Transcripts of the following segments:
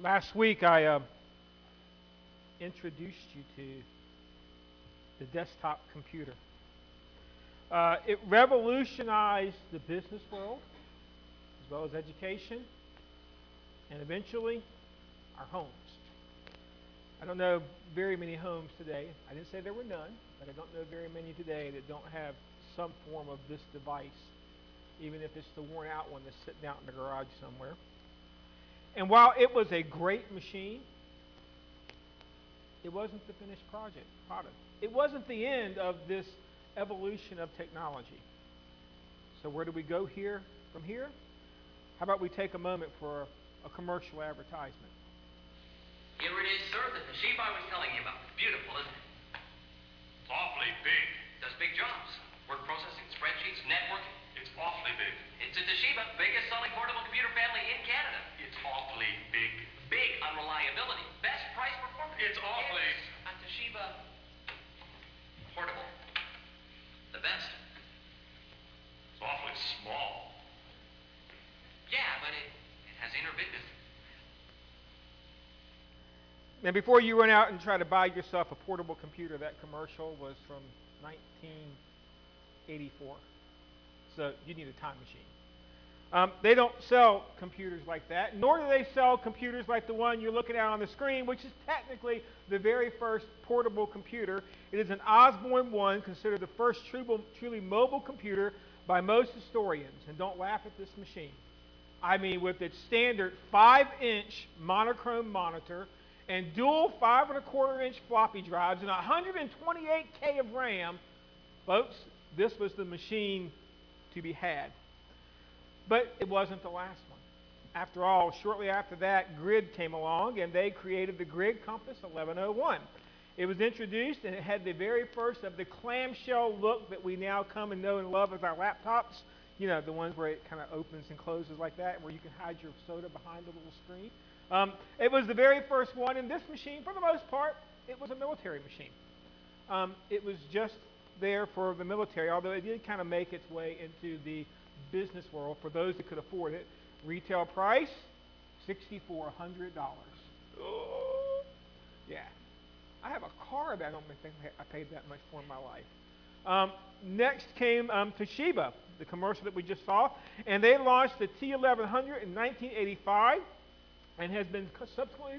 Last week I introduced you to the desktop computer. It revolutionized the business world as well as education and eventually our homes. I don't know very many homes today. I didn't say there were none, but I don't know very many today that don't have some form of this device, even if it's the worn out one that's sitting out in the garage somewhere. And while it was a great machine, it wasn't the finished product. It wasn't the end of this evolution of technology. So where do we go here from here? How about we take a moment for a commercial advertisement? Here it is, sir, the Toshiba I was telling you about. Beautiful, isn't it? It's awfully big. Does big jobs. Word processing, spreadsheets, networking. It's awfully big. It's a Toshiba, biggest selling portable computer family in Canada. It's awfully big. Big on reliability. Best price performance. It's awfully... It's a Toshiba portable. The best. It's awfully small. Yeah, but it has inner business. And before you run out and try to buy yourself a portable computer, that commercial was from 1984. So you need a time machine. They don't sell computers like that, nor do they sell computers like the one you're looking at on the screen, which is technically the very first portable computer. It is an Osborne 1, considered the first truly mobile computer by most historians. And don't laugh at this machine. I mean, with its standard 5-inch monochrome monitor and dual 5¼ inch floppy drives and 128K of RAM, folks, this was the machine to be had. But it wasn't the last one. After all, shortly after that, Grid came along, and they created the Grid Compass 1101. It was introduced, and it had the very first of the clamshell look that we now come and know and love as our laptops. You know, the ones where it kind of opens and closes like that, where you can hide your soda behind the little screen. It was the very first one, and this machine, for the most part, it was a military machine. It was just there for the military, although it did kind of make its way into the business world for those that could afford it. Retail price, $6,400. Oh, yeah. I have a car that I don't think I paid that much for in my life. Next came Toshiba, the commercial that we just saw, and they launched the T1100 in 1985 and has been subsequently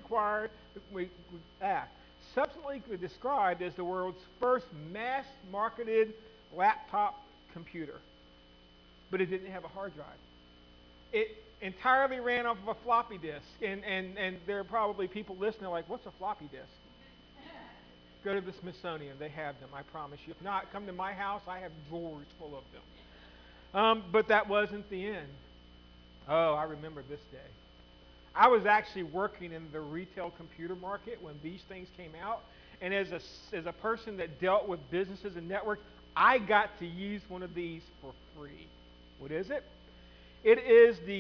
described as the world's first mass-marketed laptop computer. But it didn't have a hard drive. It entirely ran off of a floppy disk. And there are probably people listening like, what's a floppy disk? Go to the Smithsonian. They have them, I promise you. If not, come to my house. I have drawers full of them. But that wasn't the end. Oh, I remember this day. I was actually working in the retail computer market when these things came out. And as a person that dealt with businesses and networks, I got to use one of these for free. What is it? It is the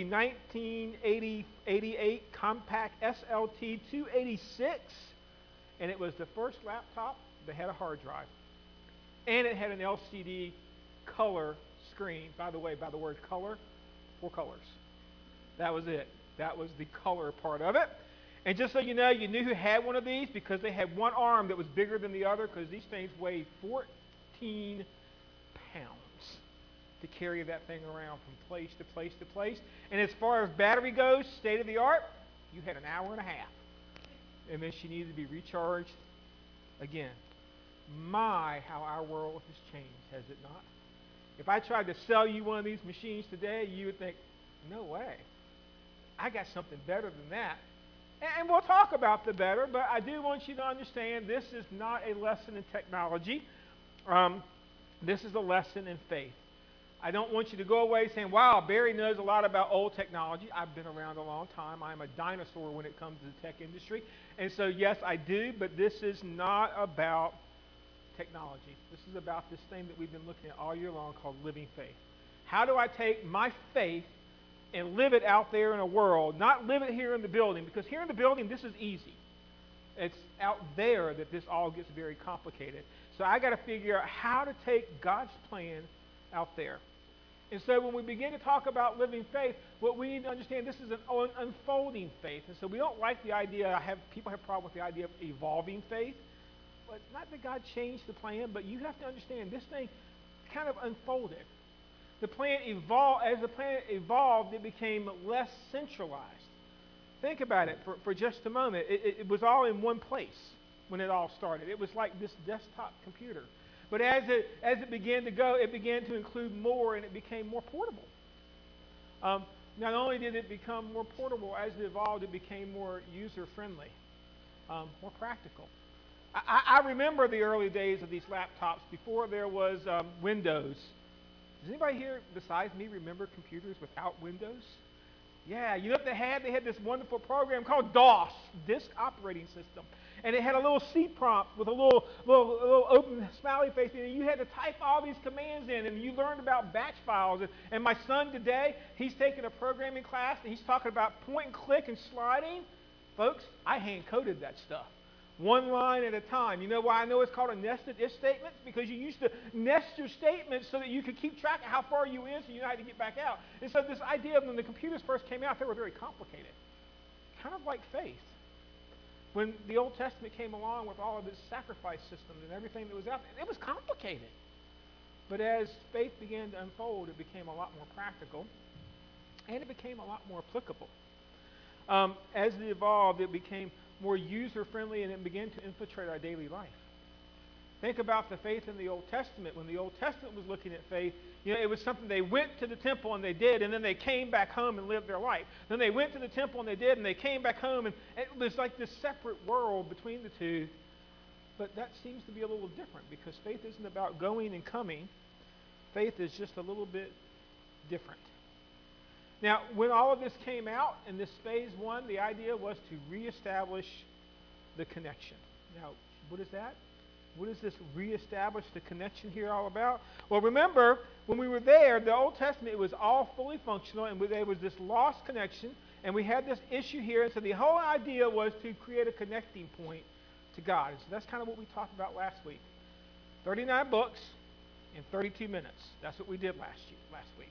1988 Compaq SLT 286, and it was the first laptop that had a hard drive. And it had an LCD color screen. By the way, by the word color, 4 colors. That was it. That was the color part of it. And just so you know, you knew who had one of these because they had one arm that was bigger than the other, because these things weighed 14 pounds to carry that thing around from place to place to place. And as far as battery goes, state of the art, you had an hour and a half. And then she needed to be recharged again. My, how our world has changed, has it not? If I tried to sell you one of these machines today, you would think, no way. I got something better than that. And we'll talk about the better, but I do want you to understand this is not a lesson in technology. This is a lesson in faith. I don't want you to go away saying, wow, Barry knows a lot about old technology. I've been around a long time. I'm a dinosaur when it comes to the tech industry. And so, yes, I do, but this is not about technology. This is about this thing that we've been looking at all year long called living faith. How do I take my faith and live it out there in a world, not live it here in the building? Because here in the building, this is easy. It's out there that this all gets very complicated. So I got to figure out how to take God's plan out there. And so when we begin to talk about living faith, what we need to understand, this is an unfolding faith. And so we don't like the idea, people have a problem with the idea of evolving faith. But not that God changed the plan, but you have to understand this thing kind of unfolded. The plan evolved. As the plan evolved, it became less centralized. Think about it for just a moment. It was all in one place when it all started. It was like this desktop computer. But as it began to go, it began to include more, and it became more portable. Not only did it become more portable, as it evolved, it became more user-friendly, more practical. I remember the early days of these laptops before there was Windows. Does anybody here besides me remember computers without Windows? Yeah, you know what they had? They had this wonderful program called DOS, Disk Operating System. And it had a little C prompt with a little open smiley face, and you had to type all these commands in, and you learned about batch files. And my son today, he's taking a programming class, and he's talking about point and click and sliding. Folks, I hand-coded that stuff. One line at a time. You know why I know it's called a nested if statement? Because you used to nest your statements so that you could keep track of how far you in so you know how to get back out. And so this idea of when the computers first came out, they were very complicated. Kind of like faith. When the Old Testament came along with all of its sacrifice systems and everything that was out there, it was complicated. But as faith began to unfold, it became a lot more practical, and it became a lot more applicable. As it evolved, it became more user-friendly, and it began to infiltrate our daily life. Think about the faith in the Old Testament. When the Old Testament was looking at faith, it was something they went to the temple and they did, and then they came back home and lived their life. Then they went to the temple and they did, and they came back home, and it was like this separate world between the two. But that seems to be a little different, because faith isn't about going and coming. Faith is just a little bit different. Now, when all of this came out in this phase one, the idea was to reestablish the connection. Now, what is that? What is this reestablish the connection here all about? Well, remember, when we were there, the Old Testament, it was all fully functional, and there was this lost connection, and we had this issue here, and so the whole idea was to create a connecting point to God. And so that's kind of what we talked about last week. 39 books in 32 minutes. That's what we did last week.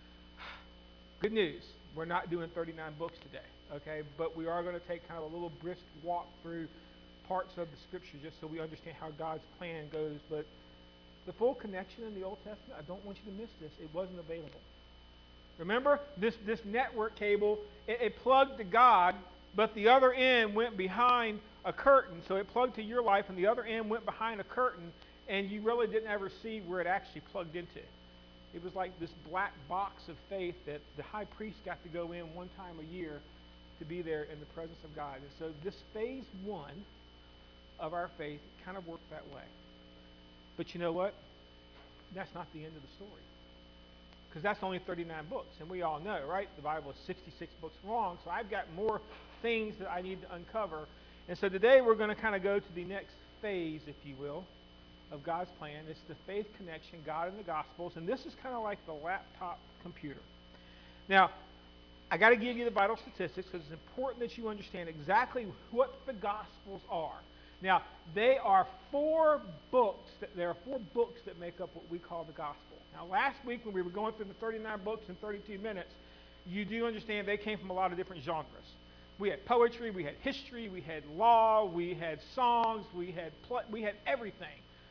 Good news, we're not doing 39 books today, okay? But we are going to take kind of a little brisk walk through parts of the Scripture just so we understand how God's plan goes. But the full connection in the Old Testament, I don't want you to miss this. It wasn't available. Remember, this network cable, it plugged to God, but the other end went behind a curtain. So it plugged to your life, and the other end went behind a curtain, and you really didn't ever see where it actually plugged into. It was like this black box of faith that the high priest got to go in one time a year to be there in the presence of God. And so this phase one of our faith kind of worked that way. But you know what? That's not the end of the story. Because that's only 39 books. And we all know, right? The Bible is 66 books long, so I've got more things that I need to uncover. And so today we're going to kind of go to the next phase, if you will, of God's plan. It's the faith connection, God and the Gospels, and this is kind of like the laptop computer. Now, I got to give you the vital statistics because it's important that you understand exactly what the Gospels are. Now, there are four books that make up what we call the Gospel. Now, last week when we were going through the 39 books in 32 minutes, you do understand they came from a lot of different genres. We had poetry, we had history, we had law, we had songs, we had everything.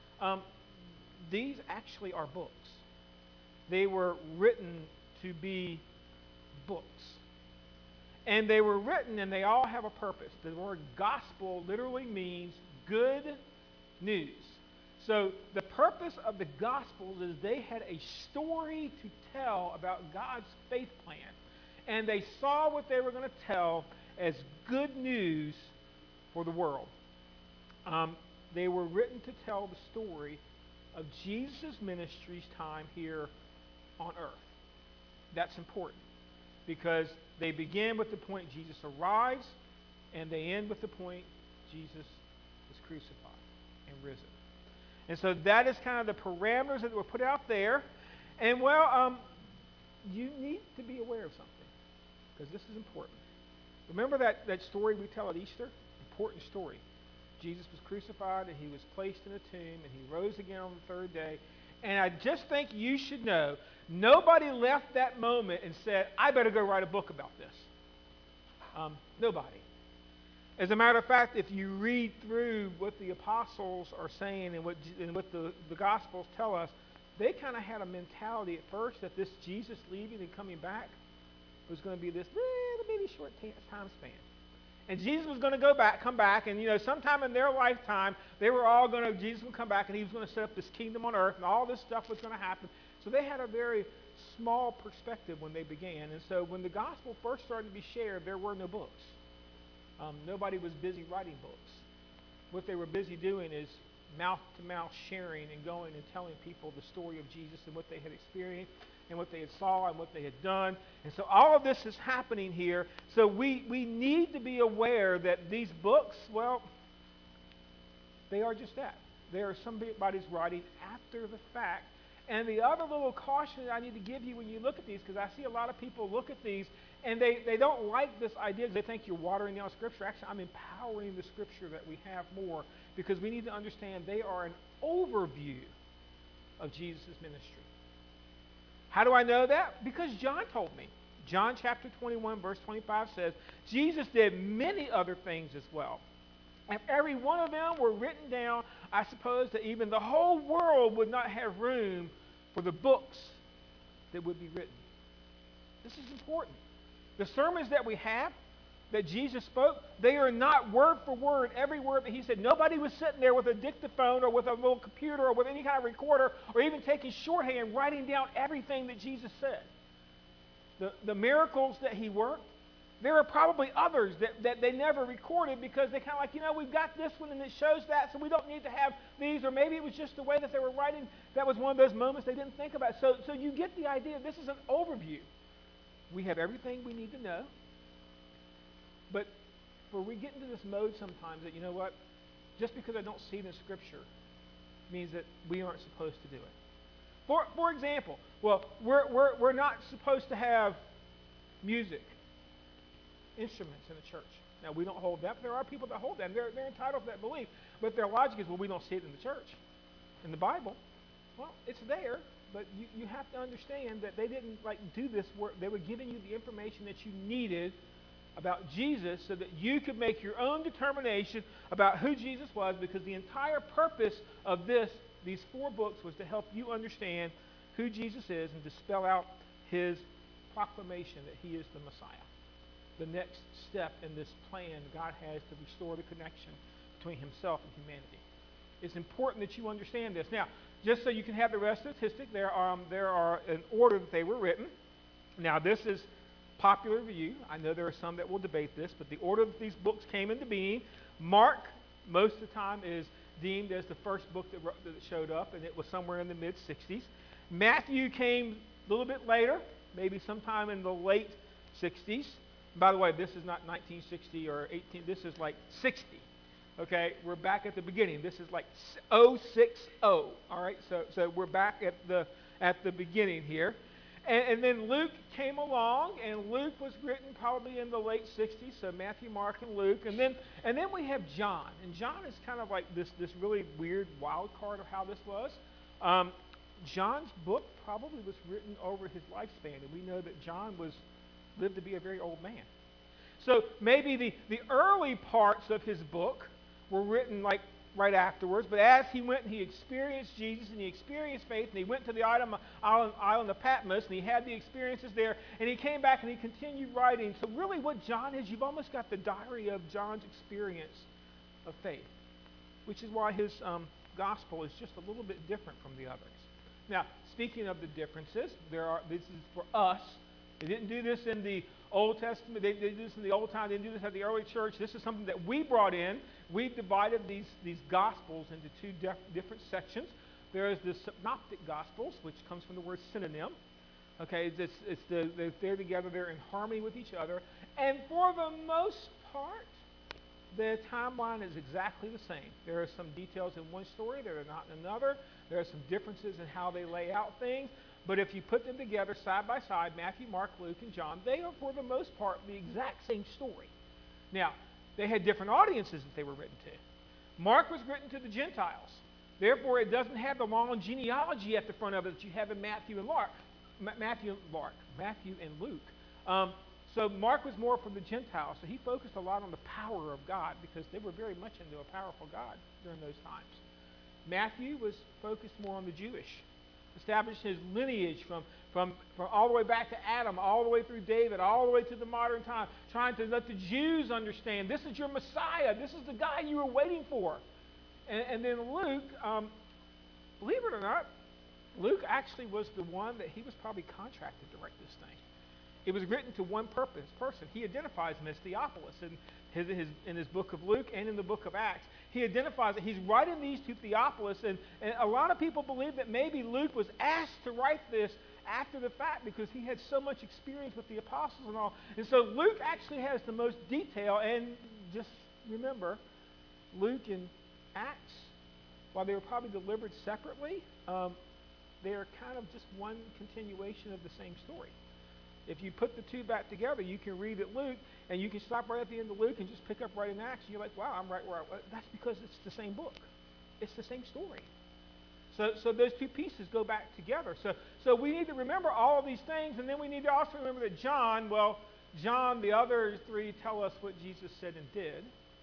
These actually are books. They were written to be books. And they were written, and they all have a purpose. The word gospel literally means good news. So the purpose of the Gospels is they had a story to tell about God's faith plan. And they saw what they were going to tell as good news for the world. They were written to tell the story of Jesus' ministry's time here on earth. That's important because they begin with the point Jesus arrives, and they end with the point Jesus is crucified and risen. And so that is kind of the parameters that were put out there. And you need to be aware of something because this is important. Remember that story we tell at Easter? Important story. Jesus was crucified, and he was placed in a tomb, and he rose again on the third day. And I just think you should know, nobody left that moment and said, I better go write a book about this. Nobody. As a matter of fact, if you read through what the apostles are saying and what the Gospels tell us, they kind of had a mentality at first that this Jesus leaving and coming back was going to be this little bitty short time span. And Jesus was going to come back, and sometime in their lifetime, Jesus would come back, and he was going to set up this kingdom on earth, and all this stuff was going to happen. So they had a very small perspective when they began. And so when the gospel first started to be shared, there were no books. Nobody was busy writing books. What they were busy doing is mouth-to-mouth sharing and going and telling people the story of Jesus and what they had experienced and what they had saw and what they had done. And so all of this is happening here. So we need to be aware that these books, well, they are just that. They are somebody's writing after the fact. And the other little caution that I need to give you when you look at these, because I see a lot of people look at these and they don't like this idea because they think you're watering down Scripture. Actually, I'm empowering the Scripture that we have more, because we need to understand they are an overview of Jesus' ministry. How do I know that? Because John told me. John chapter 21, verse 25 says, Jesus did many other things as well. If every one of them were written down, I suppose that even the whole world would not have room for the books that would be written. This is important. The sermons that we have, that Jesus spoke, they are not word for word, every word that he said. Nobody was sitting there with a dictaphone or with a little computer or with any kind of recorder or even taking shorthand, writing down everything that Jesus said. The miracles that he worked, there are probably others that they never recorded because they kind of like, we've got this one and it shows that, so we don't need to have these. Or maybe it was just the way that they were writing. That was one of those moments they didn't think about. So you get the idea. This is an overview. We have everything we need to know. But we get into this mode sometimes that, just because I don't see it in Scripture means that we aren't supposed to do it. For example, well, we're not supposed to have music, instruments in the church. Now, we don't hold that, but there are people that hold that, and they're entitled to that belief. But their logic is, well, we don't see it in the church. In the Bible, well, it's there, but you have to understand that they didn't do this work. They were giving you the information that you needed about Jesus so that you could make your own determination about who Jesus was, because the entire purpose of these 4 books was to help you understand who Jesus is and to spell out his proclamation that he is the Messiah. The next step in this plan God has to restore the connection between himself and humanity. It's important that you understand this. Now, just so you can have the rest of the statistic, there are an order that they were written. Now, this is popular view. I know there are some that will debate this, but the order that these books came into being, Mark, most of the time, is deemed as the first book that showed up, and it was somewhere in the mid-60s. Matthew came a little bit later, maybe sometime in the late 60s. By the way, this is not 1960 or 18. This is like 60. Okay, we're back at the beginning. This is like 060. All right, so we're back at the beginning here. And then Luke came along, and Luke was written probably in the late 60s, so Matthew, Mark, and Luke. And then we have John. And John is kind of like this really weird wild card of how this was. John's book probably was written over his lifespan, and we know that John lived to be a very old man. So maybe the early parts of his book were written right afterwards, but as he went and he experienced Jesus and he experienced faith and he went to the island of Patmos and he had the experiences there and he came back and he continued writing. So really what John is, you've almost got the diary of John's experience of faith, which is why his gospel is just a little bit different from the others. Now, speaking of the differences, this is for us. They didn't do this in the Old Testament. They did this in the Old Time. They didn't do this at the early church. This is something that we brought in. We've divided these Gospels into 2 different sections. There is the Synoptic Gospels, which comes from the word synonym. Okay, they're together. They're in harmony with each other. And for the most part, the timeline is exactly the same. There are some details in one story that are not in another. There are some differences in how they lay out things. But if you put them together side by side, Matthew, Mark, Luke, and John, they are, for the most part, the exact same story. Now, they had different audiences that they were written to. Mark was written to the Gentiles. Therefore, it doesn't have the long genealogy at the front of it that you have in Matthew and Matthew and Luke. So Mark was more for the Gentiles, so he focused a lot on the power of God because they were very much into a powerful God during those times. Matthew was focused more on the Jewish, established his lineage from all the way back to Adam, all the way through David, all the way to the modern time, trying to let the Jews understand this is your Messiah, this is the guy you were waiting for. And then Luke, believe it or not, Luke actually was the one that he was probably contracted to write this thing. It was written to one person. He identifies him as Theophilus in his book of Luke and in the book of Acts. He identifies that he's writing these to Theophilus, and a lot of people believe that maybe Luke was asked to write this after the fact because he had so much experience with the apostles and all. And so Luke actually has the most detail, and just remember, Luke and Acts, while they were probably delivered separately, they are kind of just one continuation of the same story. If you put the two back together, you can read at Luke, and you can stop right at the end of Luke and just pick up right in Acts, and you're like, wow, I'm right where I was. That's because it's the same book. It's the same story. So those two pieces go back together. So we need to remember all of these things, and then we need to also remember that John, the other three tell us what Jesus said and did.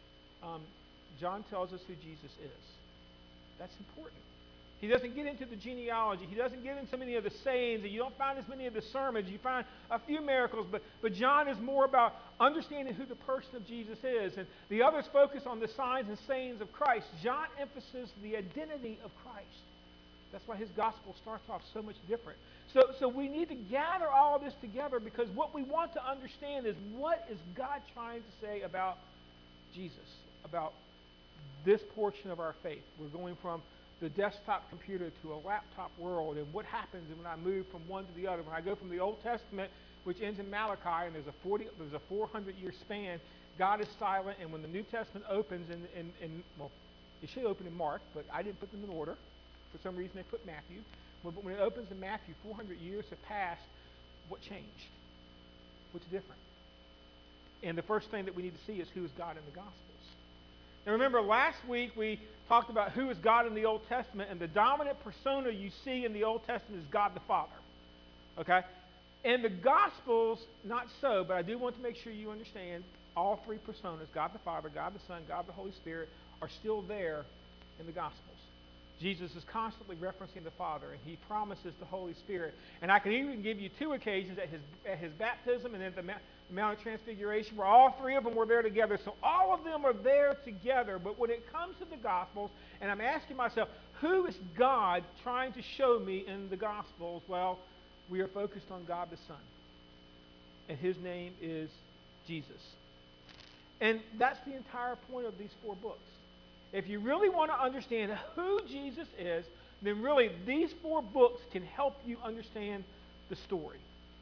John tells us who Jesus is. That's important. He doesn't get into the genealogy. He doesn't get into many of the sayings, and you don't find as many of the sermons. You find a few miracles, but John is more about understanding who the person of Jesus is, and the others focus on the signs and sayings of Christ. John emphasizes the identity of Christ. That's why his gospel starts off so much different. So we need to gather all of this together because what we want to understand is what is God trying to say about Jesus, about this portion of our faith. We're going from the desktop computer to a laptop world, and what happens when I move from one to the other. When I go from the Old Testament, which ends in Malachi, and there's a 400-year span, God is silent, and when the New Testament opens, well, it should open in Mark, but I didn't put them in order. For some reason, they put Matthew. But when it opens in Matthew, 400 years have passed. What changed? What's different? And the first thing that we need to see is who is God in the Gospels. Now remember, last week we talked about who is God in the Old Testament, and the dominant persona you see in the Old Testament is God the Father. Okay? In the Gospels, not so, but I do want to make sure you understand all three personas, God the Father, God the Son, God the Holy Spirit, are still there in the Gospels. Jesus is constantly referencing the Father, and he promises the Holy Spirit. And I can even give you two occasions at his baptism and at the Mount of Transfiguration where all three of them were there together. So all of them are there together. But when it comes to the Gospels, and I'm asking myself, who is God trying to show me in the Gospels? Well, we are focused on God the Son. And his name is Jesus. And that's the entire point of these four books. If you really want to understand who Jesus is, then really these four books can help you understand the story.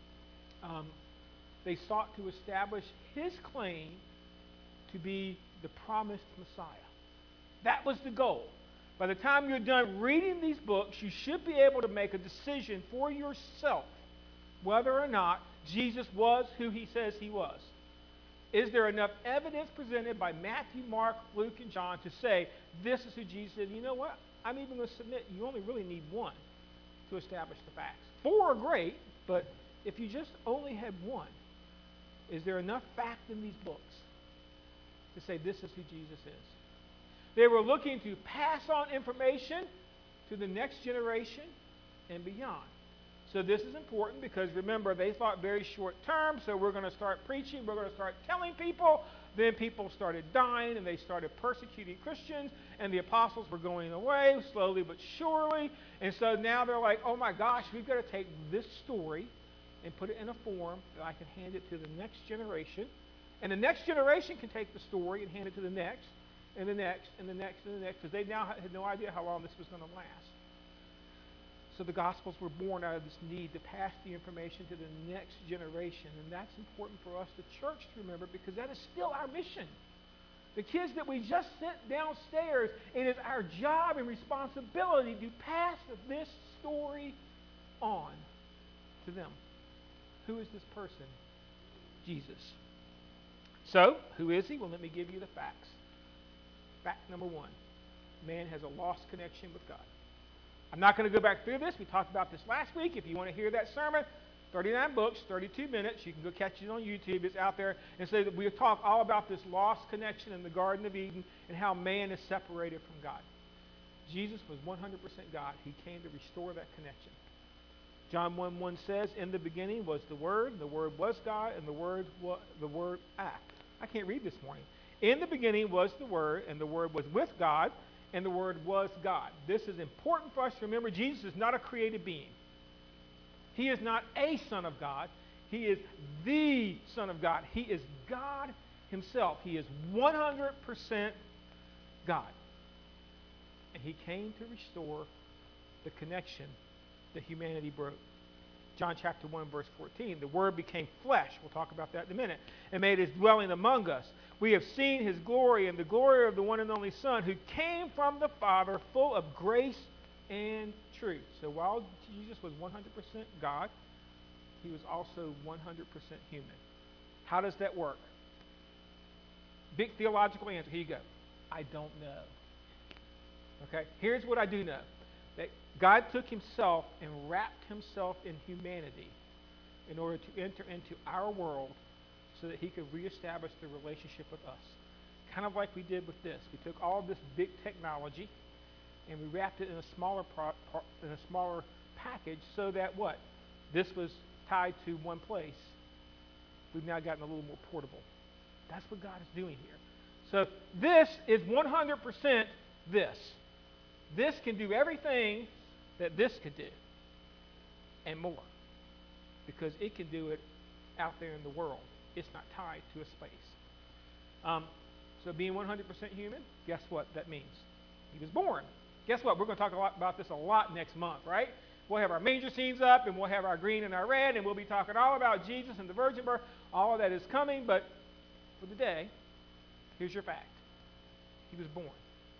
They sought to establish his claim to be the promised Messiah. That was the goal. By the time you're done reading these books, you should be able to make a decision for yourself whether or not Jesus was who he says he was. Is there enough evidence presented by Matthew, Mark, Luke, and John to say this is who Jesus is? You know what? I'm even going to submit you only really need one to establish the facts. Four are great, but if you just only had one, is there enough fact in these books to say this is who Jesus is? They were looking to pass on information to the next generation and beyond. So this is important because, remember, they thought very short term, so we're going to start preaching, we're going to start telling people. Then people started dying, and they started persecuting Christians, and the apostles were going away slowly but surely. And so now they're like, oh my gosh, we've got to take this story and put it in a form that I can hand it to the next generation. And the next generation can take the story and hand it to the next, and the next, and the next, and the next, because they now had no idea how long this was going to last. So the Gospels were born out of this need to pass the information to the next generation. And that's important for us, the church, to remember, because that is still our mission. The kids that we just sent downstairs, it is our job and responsibility to pass this story on to them. Who is this person? Jesus. So, who is he? Well, let me give you the facts. Fact number one. man has a lost connection with God. I'm not going to go back through this. We talked about this last week. If you want to hear that sermon, 39 books, 32 minutes. You can go catch it on YouTube. It's out there. And so we talk all about this lost connection in the Garden of Eden and how man is separated from God. Jesus was 100% God. He came to restore that connection. John 1:1 says, in the beginning was the Word was God, and the Word I can't read this morning. In the beginning was the Word, and the Word was with God, and the Word was God. This is important for us to remember. Jesus is not a created being. He is not a Son of God. He is the Son of God. He is God himself. He is 100% God. And he came to restore the connection that humanity broke. John chapter 1, verse 14. The Word became flesh. We'll talk about that in a minute. And made his dwelling among us. We have seen his glory and the glory of the one and only Son who came from the Father full of grace and truth. So while Jesus was 100% God, he was also 100% human. How does that work? Big theological answer. Here you go. I don't know. Okay? Here's what I do know. That God took himself and wrapped himself in humanity in order to enter into our world so that he could reestablish the relationship with us. Kind of like we did with this. We took all of this big technology and we wrapped it in a smaller package so that what? This was tied to one place. We've now gotten a little more portable. That's what God is doing here. So this is 100% this. This can do everything that this could do and more because it can do it out there in the world. It's not tied to a space. So being 100% human, guess what that means? He was born. Guess what? We're going to talk about this a lot next month, right? We'll have our manger scenes up, and we'll have our green and our red, and we'll be talking all about Jesus and the virgin birth. All of that is coming, but for the day, here's your fact. He was born.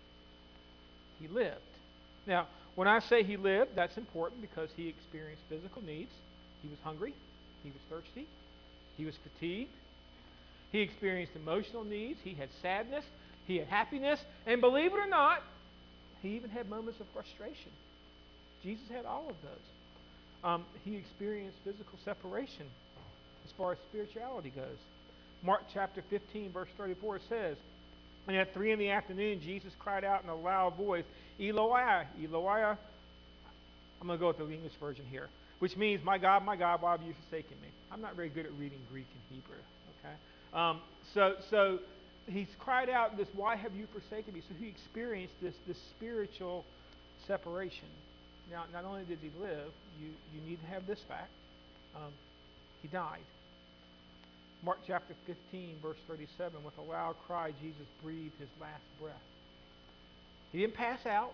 He lived. Now, when I say he lived, that's important because he experienced physical needs. He was hungry. He was thirsty. He was fatigued. He experienced emotional needs. He had sadness. He had happiness. And believe it or not, he even had moments of frustration. Jesus had all of those. He experienced physical separation as far as spirituality goes. Mark chapter 15, verse 34 says, and at 3 p.m, Jesus cried out in a loud voice, Eloi, Eloi. I'm going to go with the English version here, which means, my God, why have you forsaken me? I'm not very good at reading Greek and Hebrew. Okay, so he's cried out this, why have you forsaken me? So he experienced this spiritual separation. Now, not only did he live, you need to have this fact. He died. Mark chapter 15, verse 37, with a loud cry, Jesus breathed his last breath. He didn't pass out.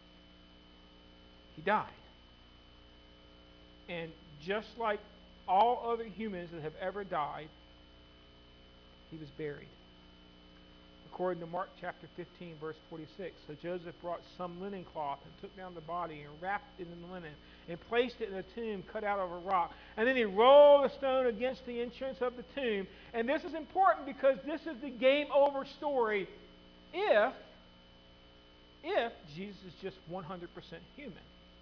He died. And just like all other humans that have ever died, he was buried. According to Mark chapter 15, verse 46, so Joseph brought some linen cloth and took down the body and wrapped it in linen and placed it in a tomb cut out of a rock. And then he rolled a stone against the entrance of the tomb. And this is important because this is the game over story if Jesus is just 100% human.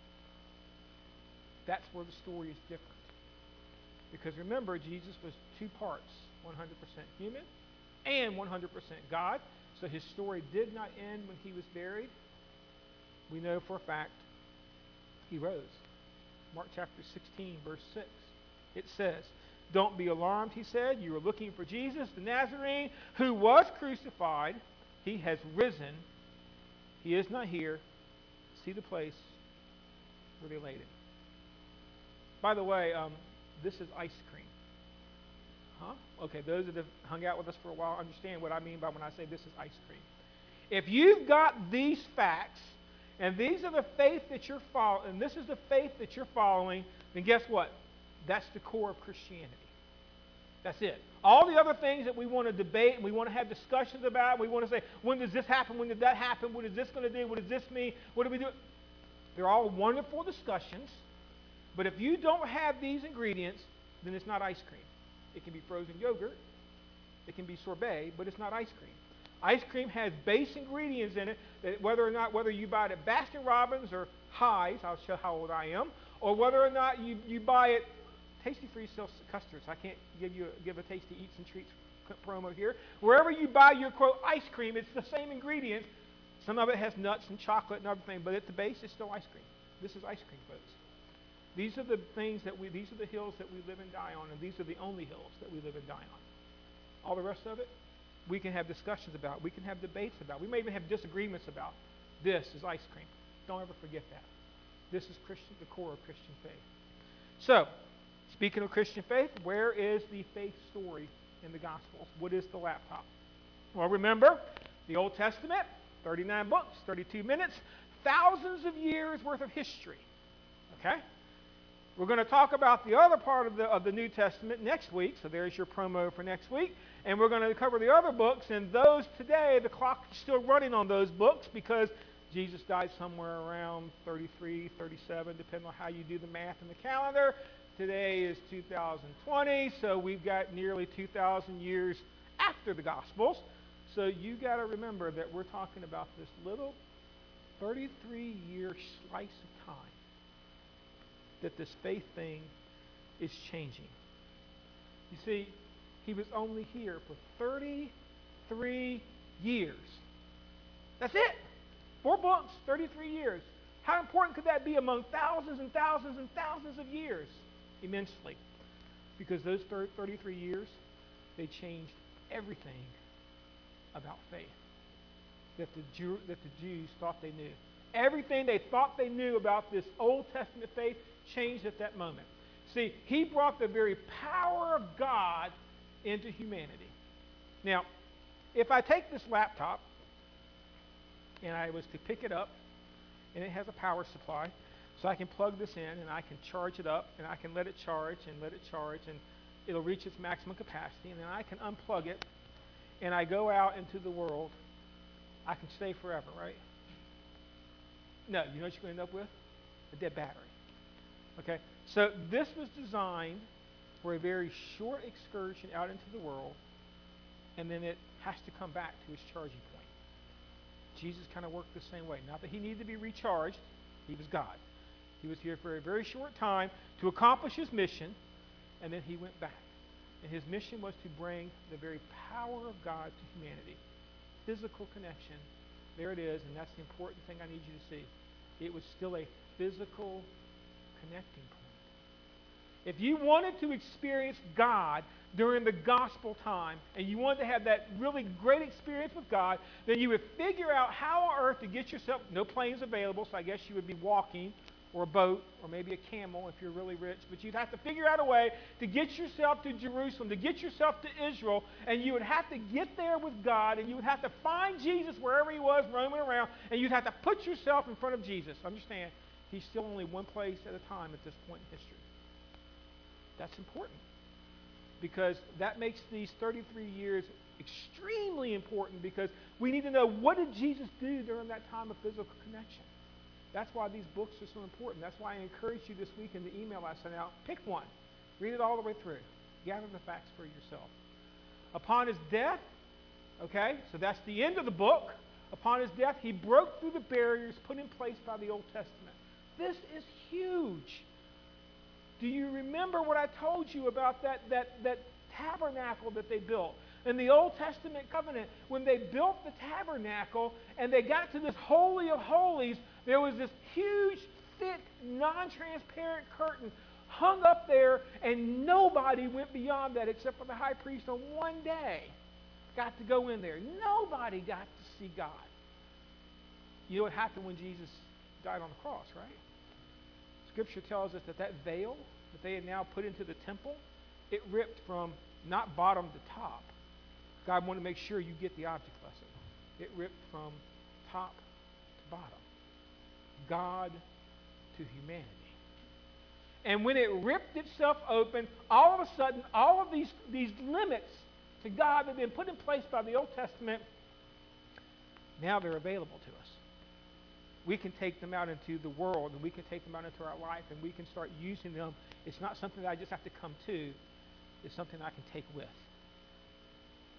That's where the story is different. Because remember, Jesus was two parts, 100% human and 100% God. So his story did not end when he was buried. We know for a fact he rose. Mark chapter 16, verse 6. It says, don't be alarmed, he said. You are looking for Jesus, the Nazarene, who was crucified. He has risen. He is not here. See the place where they laid him. By the way, this is ice cream. Huh? Okay, those that have hung out with us for a while understand what I mean by when I say this is ice cream. If you've got these facts, and these are the faith that you're following, and this is the faith that you're following, then guess what? That's the core of Christianity. That's it. All the other things that we want to debate and we want to have discussions about, we want to say, when does this happen? When did that happen? What is this going to do? What does this mean? What do we do? They're all wonderful discussions, but if you don't have these ingredients, then it's not ice cream. It can be frozen yogurt. It can be sorbet, but it's not ice cream. Ice cream has base ingredients in it that whether you buy it at Baskin Robbins or High's, I'll show how old I am, or whether or not you buy it, Tasty Free sells custards. I can't give a Tasty Eats and Treats promo here. Wherever you buy your, quote, ice cream, it's the same ingredients. Some of it has nuts and chocolate and everything, but at the base, it's still ice cream. This is ice cream, folks. These are the things these are the hills that we live and die on, and these are the only hills that we live and die on. All the rest of it, we can have discussions about. We can have debates about. We may even have disagreements about. This is ice cream. Don't ever forget that. This is the core of Christian faith. So, speaking of Christian faith, where is the faith story in the Gospels? What is the laptop? Well, remember, the Old Testament, 39 books, 32 minutes, thousands of years worth of history. Okay? We're going to talk about the other part of the New Testament next week, so there's your promo for next week. And we're going to cover the other books, and those today, the clock is still running on those books because Jesus died somewhere around 33, 37, depending on how you do the math and the calendar. Today is 2020, so we've got nearly 2,000 years after the Gospels. So you got to remember that we're talking about this little 33-year slice of time that this faith thing is changing. You see, he was only here for 33 years. That's it. 4 books, 33 years. How important could that be among thousands and thousands and thousands of years? Immensely. Because those 33 years, they changed everything about faith that the Jews thought they knew. Everything they thought they knew about this Old Testament faith changed at that moment. See, he brought the very power of God into humanity. Now, if I take this laptop and I was to pick it up, and it has a power supply, so I can plug this in and I can charge it up and I can let it charge and it'll reach its maximum capacity, and then I can unplug it and I go out into the world, I can stay forever, right? No, you know what you're going to end up with? A dead battery. Okay? So this was designed for a very short excursion out into the world, and then it has to come back to its charging point. Jesus kind of worked the same way. Not that he needed to be recharged. He was God. He was here for a very short time to accomplish his mission, and then he went back. And his mission was to bring the very power of God to humanity. Physical connection. There it is, and that's the important thing I need you to see. It was still a physical connecting point. If you wanted to experience God during the gospel time, and you wanted to have that really great experience with God, then you would figure out how on earth to get yourself, no planes available, so I guess you would be walking, or a boat, or maybe a camel if you're really rich, but you'd have to figure out a way to get yourself to Jerusalem, to get yourself to Israel, and you would have to get there with God, and you would have to find Jesus wherever he was roaming around, and you'd have to put yourself in front of Jesus. Understand, he's still only one place at a time at this point in history. That's important, because that makes these 33 years extremely important, because we need to know, what did Jesus do during that time of physical connection? That's why these books are so important. That's why I encourage you this week in the email I sent out, pick one. Read it all the way through. Gather the facts for yourself. Upon his death, okay, so that's the end of the book. Upon his death, he broke through the barriers put in place by the Old Testament. This is huge. Do you remember what I told you about that tabernacle that they built? In the Old Testament covenant, when they built the tabernacle and they got to this Holy of Holies, there was this huge, thick, non-transparent curtain hung up there, and nobody went beyond that except for the high priest on one day got to go in there. Nobody got to see God. You know what happened when Jesus died on the cross, right? Scripture tells us that veil that they had now put into the temple, it ripped from not bottom to top. God wanted to make sure you get the object lesson. It ripped from top to bottom. God to humanity. And when it ripped itself open, all of a sudden, all of these limits to God that had been put in place by the Old Testament, now they're available to us. We can take them out into the world, and we can take them out into our life, and we can start using them. It's not something that I just have to come to. It's something I can take with.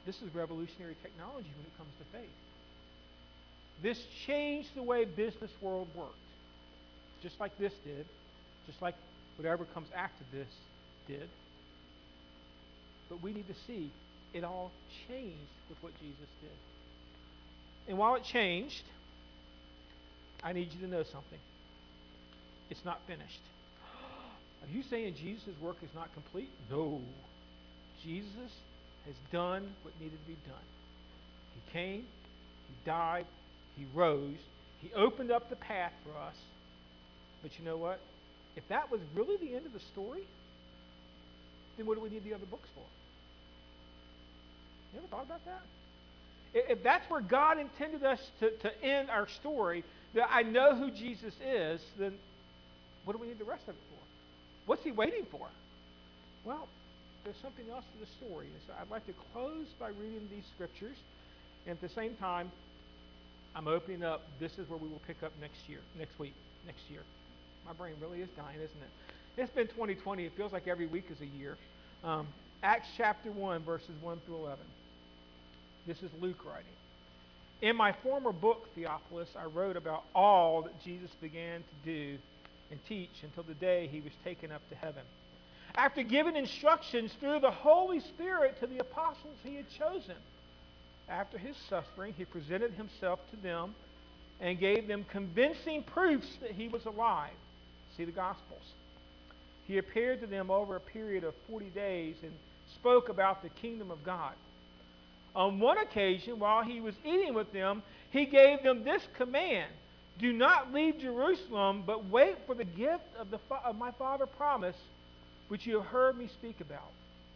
This is revolutionary technology when it comes to faith. This changed the way business world worked. Just like this did. Just like whatever comes after this did. But we need to see it all changed with what Jesus did. And while it changed, I need you to know something. It's not finished. Are you saying Jesus' work is not complete? No. Jesus has done what needed to be done. He came, he died, he rose, he opened up the path for us. But you know what? If that was really the end of the story, then what do we need the other books for? You ever thought about that? If that's where God intended us to end our story, that I know who Jesus is, then what do we need the rest of it for? What's he waiting for? Well, there's something else to the story. And so I'd like to close by reading these scriptures. And at the same time, I'm opening up. This is where we will pick up next year, next week, next year. My brain really is dying, isn't it? It's been 2020. It feels like every week is a year. Acts chapter 1, verses 1 through 11. This is Luke writing. In my former book, Theophilus, I wrote about all that Jesus began to do and teach until the day he was taken up to heaven. After giving instructions through the Holy Spirit to the apostles he had chosen. After his suffering, he presented himself to them and gave them convincing proofs that he was alive. See the Gospels. He appeared to them over a period of 40 days and spoke about the kingdom of God. On one occasion, while he was eating with them, he gave them this command: do not leave Jerusalem, but wait for the gift of my Father promised, which you have heard me speak about.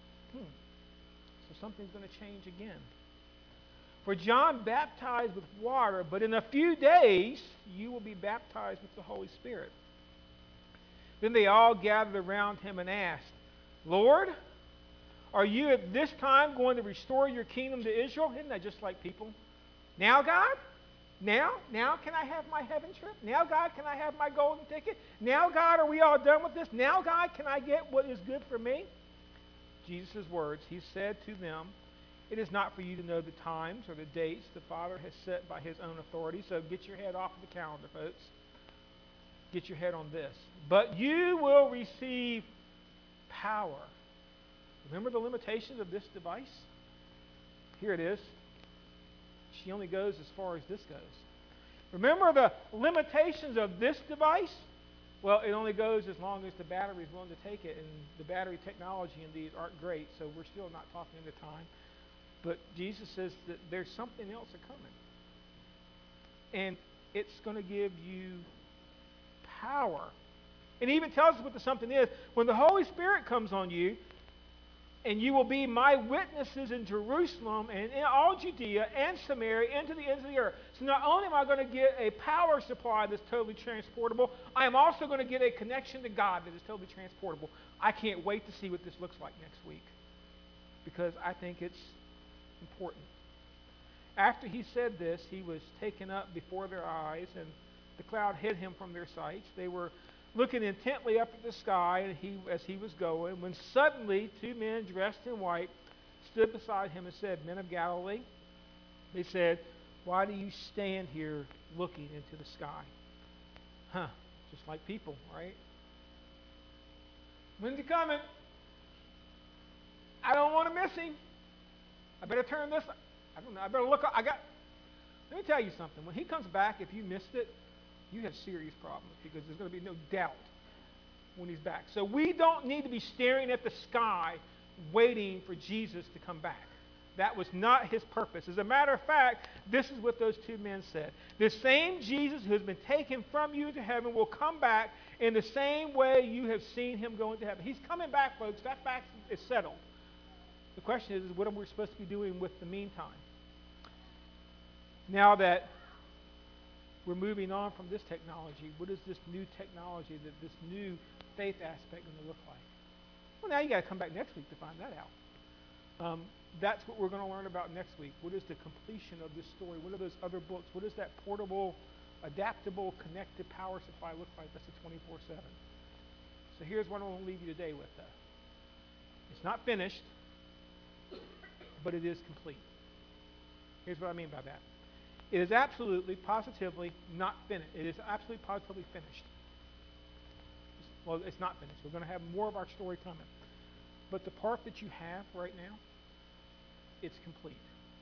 So something's going to change again. For John baptized with water, but in a few days you will be baptized with the Holy Spirit. Then they all gathered around him and asked, Lord, are you at this time going to restore your kingdom to Israel? Isn't that just like people? Now, God? Now can I have my heaven trip? Now, God, can I have my golden ticket? Now, God, are we all done with this? Now, God, can I get what is good for me? Jesus' words, he said to them, it is not for you to know the times or the dates the Father has set by his own authority. So get your head off of the calendar, folks. Get your head on this. But you will receive power. Remember the limitations of this device? Here it is. She only goes as far as this goes. Remember the limitations of this device? Well, it only goes as long as the battery is willing to take it, and the battery technology in these aren't great, so we're still not talking at the time. But Jesus says that there's something else coming. And it's going to give you power. And he even tells us what the something is. When the Holy Spirit comes on you, and you will be my witnesses in Jerusalem and in all Judea and Samaria and to the ends of the earth. So not only am I going to get a power supply that's totally transportable, I am also going to get a connection to God that is totally transportable. I can't wait to see what this looks like next week, because I think it's important. After he said this, he was taken up before their eyes, and the cloud hid him from their sights. They were looking intently up at the sky as he was going, when suddenly 2 men dressed in white stood beside him and said, Men of Galilee, they said, why do you stand here looking into the sky? Just like people, right? When's he coming? I don't want to miss him. I better turn this. I don't know. I better look. Let me tell you something. When he comes back, if you missed it, you have serious problems, because there's going to be no doubt when he's back. So we don't need to be staring at the sky waiting for Jesus to come back. That was not his purpose. As a matter of fact, this is what those 2 men said. The same Jesus who has been taken from you to heaven will come back in the same way you have seen him go into heaven. He's coming back, folks. That fact is settled. The question is what are we supposed to be doing with the meantime? Now that we're moving on from this technology, what is this new technology, this new faith aspect going to look like? Well, now you got to come back next week to find that out. That's what we're going to learn about next week. What is the completion of this story? What are those other books? What does that portable, adaptable, connected power supply look like? That's a 24/7. So here's what I want to leave you today with, though. It's not finished, but it is complete. Here's what I mean by that. It is absolutely, positively not finished. It is absolutely, positively finished. Well, it's not finished. We're going to have more of our story coming. But the part that you have right now, it's complete.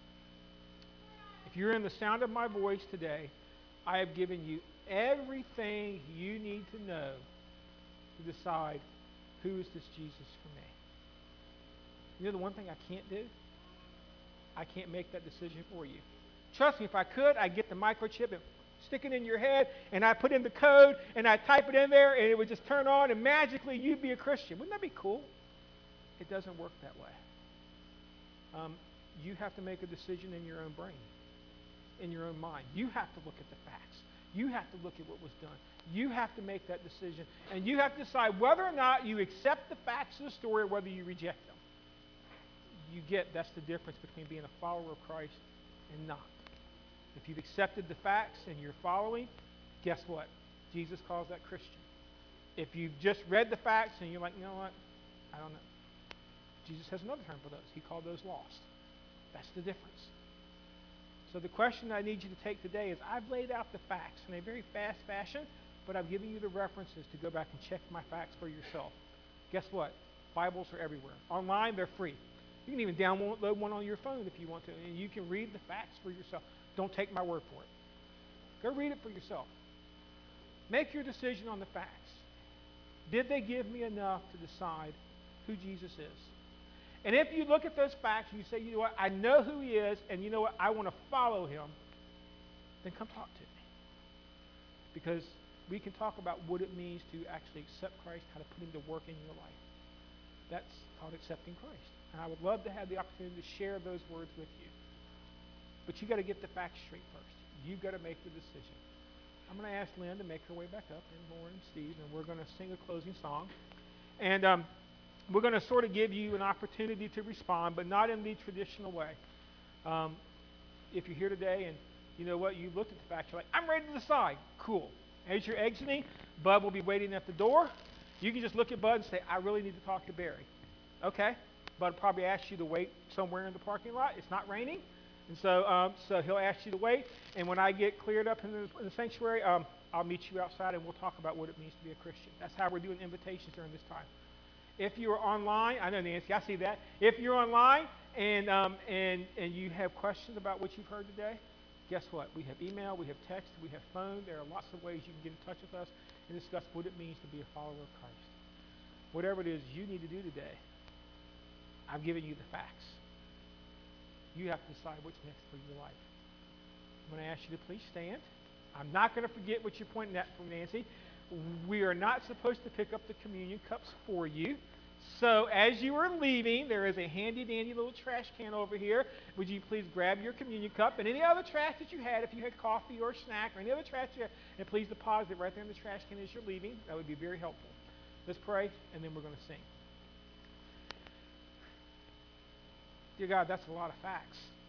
If you're in the sound of my voice today, I have given you everything you need to know to decide, who is this Jesus for me? You know the one thing I can't do? I can't make that decision for you. Trust me, if I could, I'd get the microchip and stick it in your head, and I put in the code, and I type it in there, and it would just turn on, and magically you'd be a Christian. Wouldn't that be cool? It doesn't work that way. You have to make a decision in your own brain, in your own mind. You have to look at the facts. You have to look at what was done. You have to make that decision, and you have to decide whether or not you accept the facts of the story or whether you reject them. You get that's the difference between being a follower of Christ and not. If you've accepted the facts and you're following, guess what? Jesus calls that Christian. If you've just read the facts and you're like, you know what? I don't know. Jesus has another term for those. He called those lost. That's the difference. So the question I need you to take today is, I've laid out the facts in a very fast fashion, but I've given you the references to go back and check my facts for yourself. Guess what? Bibles are everywhere. Online, they're free. You can even download one on your phone if you want to, and you can read the facts for yourself. Don't take my word for it. Go read it for yourself. Make your decision on the facts. Did they give me enough to decide who Jesus is? And if you look at those facts and you say, you know what, I know who he is, and you know what, I want to follow him, then come talk to me. Because we can talk about what it means to actually accept Christ, how to put him to work in your life. That's called accepting Christ. And I would love to have the opportunity to share those words with you. But you've got to get the facts straight first. You've got to make the decision. I'm going to ask Lynn to make her way back up, and Lauren and Steve, and we're going to sing a closing song. And we're going to sort of give you an opportunity to respond, but not in the traditional way. If you're here today and you know what, you looked at the facts, you're like, I'm ready to decide. Cool. As you're exiting, Bud will be waiting at the door. You can just look at Bud and say, I really need to talk to Barry. Okay. Bud probably ask you to wait somewhere in the parking lot. It's not raining. And so he'll ask you to wait. And when I get cleared up in the sanctuary, I'll meet you outside and we'll talk about what it means to be a Christian. That's how we're doing invitations during this time. If you are online, I know Nancy, I see that. If you're online and you have questions about what you've heard today, guess what? We have email, we have text, we have phone. There are lots of ways you can get in touch with us and discuss what it means to be a follower of Christ. Whatever it is you need to do today, I've given you the facts. You have to decide what's next for your life. I'm going to ask you to please stand. I'm not going to forget what you're pointing at from Nancy. We are not supposed to pick up the communion cups for you. So as you are leaving, there is a handy-dandy little trash can over here. Would you please grab your communion cup and any other trash that you had, if you had coffee or a snack or any other trash you had, and please deposit it right there in the trash can as you're leaving. That would be very helpful. Let's pray, and then we're going to sing. Dear God, that's a lot of facts.